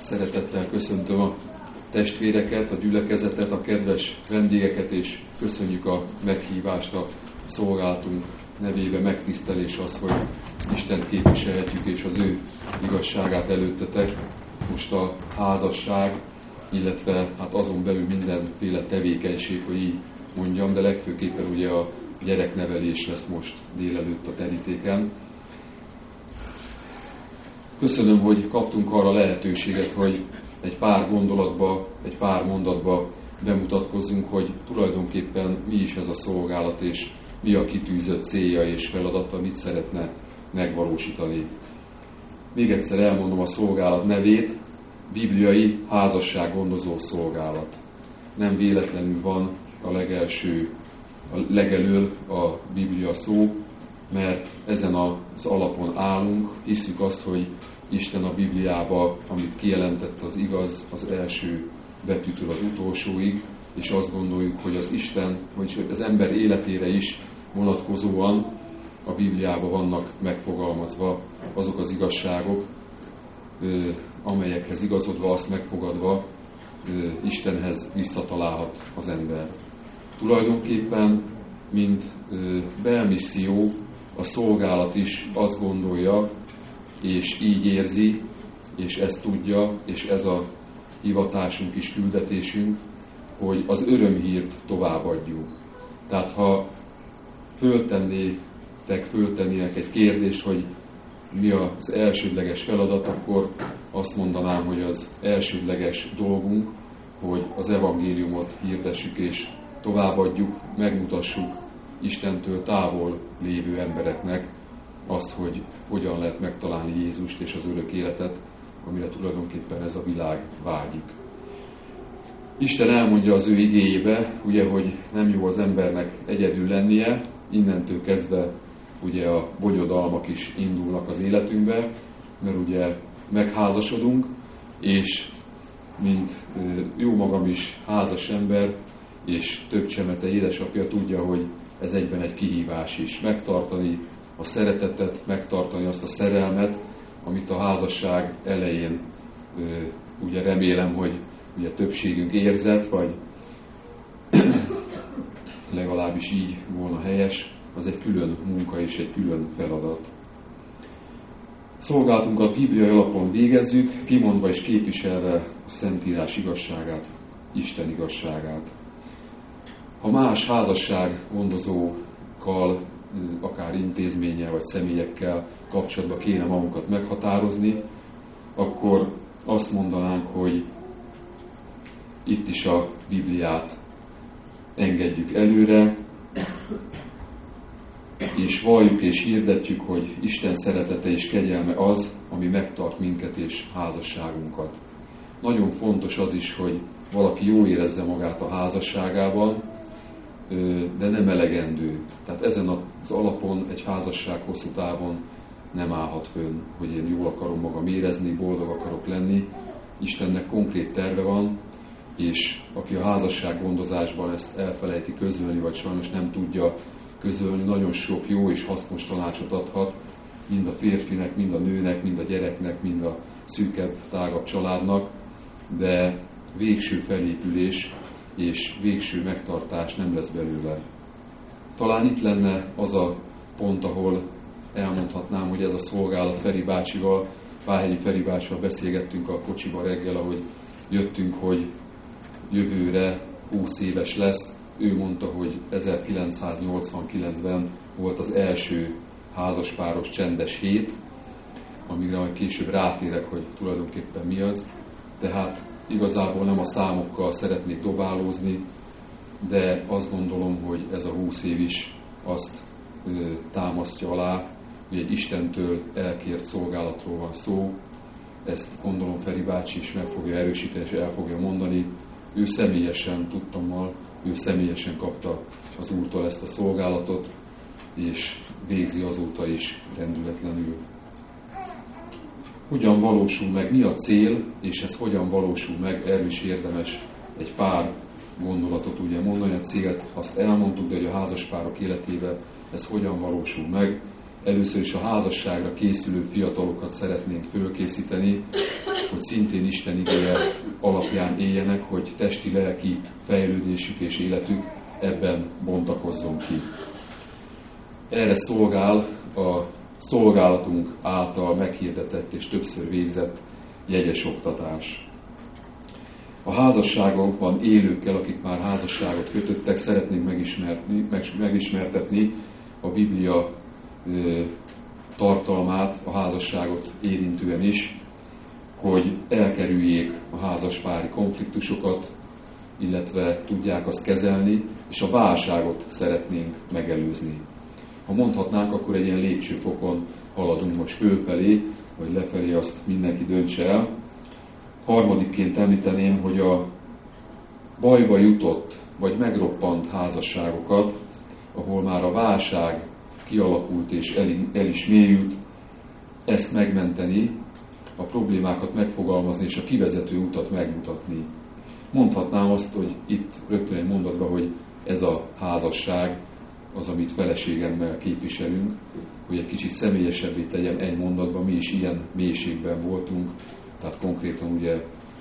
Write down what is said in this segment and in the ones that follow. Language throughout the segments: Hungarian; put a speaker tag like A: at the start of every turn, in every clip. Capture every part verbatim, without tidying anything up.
A: Szeretettel köszöntöm a testvéreket, a gyülekezetet, a kedves vendégeket, és köszönjük a meghívást a szolgálatunk nevébe. Megtisztelés az, hogy Istent képviselhetjük, és az ő igazságát előttetek. Most a házasság, illetve hát azon belül mindenféle tevékenység, hogy így mondjam, de legfőképpen ugye a gyereknevelés lesz most délelőtt a terítéken. Köszönöm, hogy kaptunk arra lehetőséget, hogy egy pár gondolatba, egy pár mondatba bemutatkozzunk, hogy tulajdonképpen mi is ez a szolgálat, és mi a kitűzött célja és feladata, mit szeretne megvalósítani. Még egyszer elmondom a szolgálat nevét: bibliai házassággondozó szolgálat. Nem véletlenül van a legelső, a legelől a Biblia szó, mert ezen az alapon állunk, hiszük azt, hogy Isten a Bibliába, amit kijelentett, az igaz az első betűtől az utolsóig, és azt gondoljuk, hogy az Isten, vagyis az ember életére is vonatkozóan a Bibliában vannak megfogalmazva azok az igazságok, amelyekhez igazodva, azt megfogadva Istenhez visszatalálhat az ember. Tulajdonképpen, mint belmisszió, a szolgálat is azt gondolja, és így érzi, és ezt tudja, és ez a hivatásunk is, küldetésünk, hogy az örömhírt továbbadjuk. Tehát ha föltennétek, föltennének egy kérdést, hogy mi az elsődleges feladat, akkor azt mondanám, hogy az elsődleges dolgunk, hogy az evangéliumot hirdessük és továbbadjuk, megmutassuk Istentől távol lévő embereknek azt, hogy hogyan lehet megtalálni Jézust és az örök életet, amire tulajdonképpen ez a világ vágyik. Isten elmondja az ő igéjébe, ugye, hogy nem jó az embernek egyedül lennie, innentől kezdve ugye a bonyodalmak is indulnak az életünkbe, mert ugye megházasodunk, és mint jó magam is házas ember, és több csemete édesapja tudja, hogy ez egyben egy kihívás is. Megtartani a szeretetet, megtartani azt a szerelmet, amit a házasság elején ugye remélem, hogy ugye többségünk érzett, vagy legalábbis így volna helyes, az egy külön munka és egy külön feladat. Szolgálatunkat bibliai alapon végezzük, kimondva és képviselve a Szentírás igazságát, Isten igazságát. Ha más házasság gondozókkal, akár intézménnyel vagy személyekkel kapcsolatban kéne magunkat meghatározni, akkor azt mondanánk, hogy itt is a Bibliát engedjük előre, és valljuk és hirdetjük, hogy Isten szeretete és kegyelme az, ami megtart minket és házasságunkat. Nagyon fontos az is, hogy valaki jól érezze magát a házasságában, de nem elegendő. Tehát ezen az alapon egy házasság hosszú távon nem állhat fönn, hogy én jól akarom magam érezni, boldog akarok lenni. Istennek konkrét terve van, és aki a házasság gondozásban ezt elfelejti közölni, vagy sajnos nem tudja közölni, nagyon sok jó és hasznos tanácsot adhat, mind a férfinek, mind a nőnek, mind a gyereknek, mind a szűkebb, tágabb családnak, de végső felépülés és végső megtartás nem lesz belőle. Talán itt lenne az a pont, ahol elmondhatnám, hogy ez a szolgálat Feri bácsival, Páhegyi Feri bácsival beszélgettünk a kocsiba reggel, ahogy jöttünk, hogy jövőre húsz éves lesz. Ő mondta, hogy ezerkilencszáznyolcvankilencben volt az első házaspáros csendes hét, amire majd később rátérek, hogy tulajdonképpen mi az. Tehát igazából nem a számokkal szeretnék dobálózni, de azt gondolom, hogy ez a húsz év is azt ö, támasztja alá, hogy egy Istentől elkért szolgálatról van szó. Ezt gondolom Feri bácsi is meg fogja erősíteni és el fogja mondani. Ő személyesen, tudtommal, ő személyesen kapta az Úrtól ezt a szolgálatot, és végzi azóta is rendületlenül. Hogyan valósul meg, mi a cél, és ez hogyan valósul meg, erről is érdemes egy pár gondolatot ugye mondani. A célt azt elmondtuk, de hogy a házaspárok életében ez hogyan valósul meg. Először is a házasságra készülő fiatalokat szeretnénk fölkészíteni, hogy szintén Isten igéje alapján éljenek, hogy testi-lelki fejlődésük és életük ebben bontakozzon ki. Erre szolgál a szolgálatunk által meghirdetett és többször végzett jegyes oktatás. A házasságokban élőkkel, akik már házasságot kötöttek, szeretnénk megismerni, megismertetni a Biblia tartalmát, a házasságot érintően is, hogy elkerüljék a házaspári konfliktusokat, illetve tudják azt kezelni, és a válságot szeretnénk megelőzni. Ha mondhatnánk, akkor egy ilyen lépcsőfokon haladunk most fölfelé, vagy lefelé, azt mindenki döntse el. Harmadikként említeném, hogy a bajba jutott, vagy megroppant házasságokat, ahol már a válság kialakult és el, el is mélyült, ezt megmenteni, a problémákat megfogalmazni és a kivezető utat megmutatni. Mondhatnám azt, hogy itt rögtön egy mondatban, hogy ez a házasság az, amit feleségemmel képviselünk, hogy egy kicsit személyesebbé tegyem egy mondatban, mi is ilyen mélységben voltunk, tehát konkrétan ugye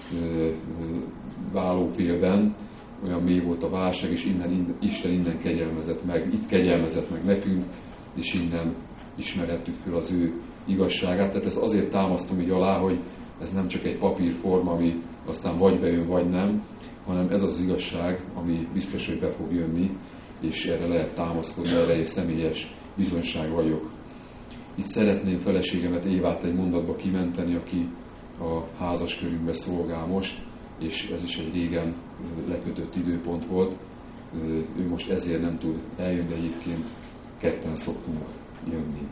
A: válófélben, olyan mély volt a válság, és innen, innen, Isten innen kegyelmezett meg, itt kegyelmezett meg nekünk, és innen ismerhettük föl az ő igazságát. Tehát ezt azért támasztom így alá, hogy ez nem csak egy papírforma, ami aztán vagy bejön, vagy nem, hanem ez az igazság, ami biztos, hogy be fog jönni, és erre lehet támaszkodni, erre egy személyes bizonyság vagyok. Itt szeretném feleségemet, Évát egy mondatba kimenteni, aki a házaskörünkbe szolgál most, és ez is egy régen lekötött időpont volt. Ő most ezért nem tud eljönni, egyébként ketten szoktunk jönni.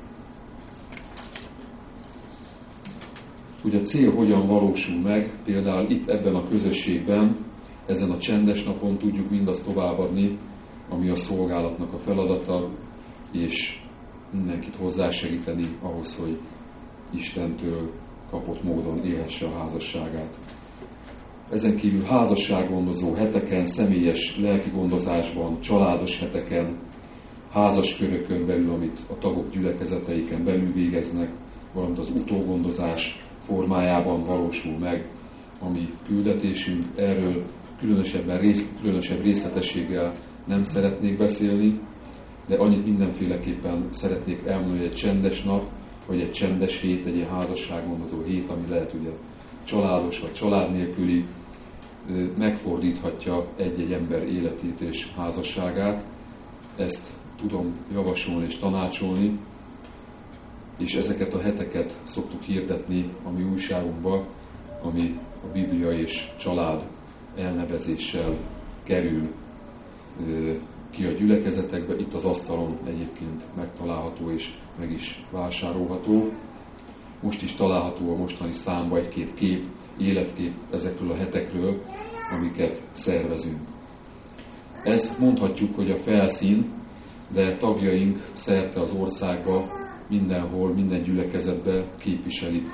A: Ugye a cél hogyan valósul meg, például itt ebben a közösségben, ezen a csendes napon tudjuk mindazt továbbadni, ami a szolgálatnak a feladata, és mindenkit hozzásegíteni ahhoz, hogy Istentől kapott módon élhesse a házasságát. Ezen kívül házassággondozó heteken, személyes lelki gondozásban, családos heteken, házaskörökön belül, amit a tagok gyülekezeteiken belül végeznek, valamint az utógondozás formájában valósul meg, ami küldetésünk. Erről különösebben rész, különösebb részletességgel nem szeretnék beszélni, de annyit mindenféleképpen szeretnék elmondani, hogy egy csendes nap, vagy egy csendes hét, egy ilyen házassággondozó hét, ami lehet ugye családos vagy család nélküli, megfordíthatja egy-egy ember életét és házasságát. Ezt tudom javasolni és tanácsolni, és ezeket a heteket szoktuk hirdetni a mi újságunkba, ami a Biblia és család elnevezéssel kerül ki a gyülekezetekbe. Itt az asztalon egyébként megtalálható és meg is vásárolható. Most is található a mostani számba egy-két kép, életkép ezekről a hetekről, amiket szervezünk. Ez mondhatjuk, hogy a felszín, de tagjaink szerte az országba, mindenhol, minden gyülekezetben képviselik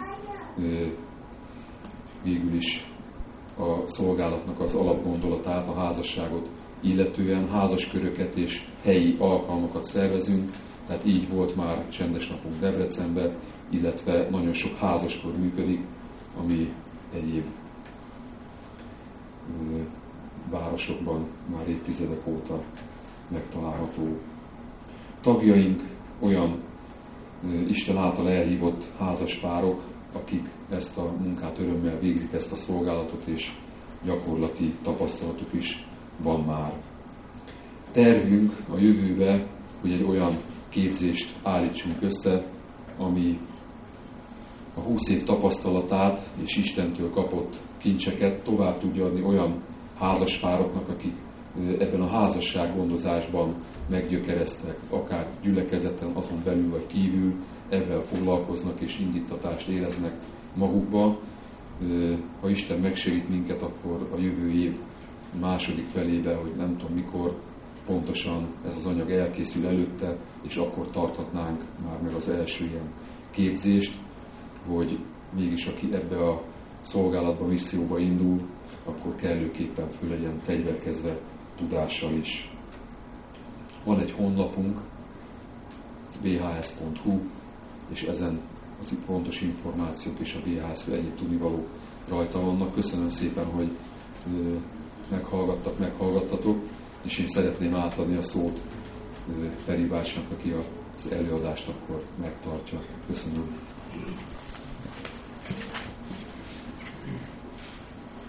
A: végül is a szolgálatnak az alapgondolatát, a házasságot illetően. Házasköröket és helyi alkalmakat szervezünk, tehát így volt már csendes napunk Debrecenben, illetve nagyon sok házaskor működik, ami egyéb városokban már évtizedek óta megtalálható. Tagjaink olyan Isten által elhívott házaspárok, akik ezt a munkát örömmel végzik, ezt a szolgálatot, és gyakorlati tapasztalatuk is van már. Tervünk a jövőbe, hogy egy olyan képzést állítsunk össze, ami a húsz év tapasztalatát és Istentől kapott kincseket tovább tudja adni olyan házaspároknak, akik ebben a házassággondozásban meggyökereztek, akár gyülekezeten, azon belül vagy kívül, ezzel foglalkoznak és indítatást éreznek magukba. Ha Isten megsegít minket, akkor a jövő év második felébe, hogy nem tudom mikor pontosan ez az anyag elkészül előtte, és akkor tarthatnánk már meg az első ilyen képzést, hogy mégis aki ebbe a szolgálatba, misszióba indul, akkor kellőképpen föl legyen fegyverkezve tudással is. Van egy honlapunk, bé há es pont hú, és ezen az fontos információk és a bé há es-ről egyéb tudnivalók rajta vannak. Köszönöm szépen, hogy meghallgattak, meghallgattatok, és én szeretném átadni a szót Feri bácsinak, aki az előadást akkor megtartja. Köszönöm.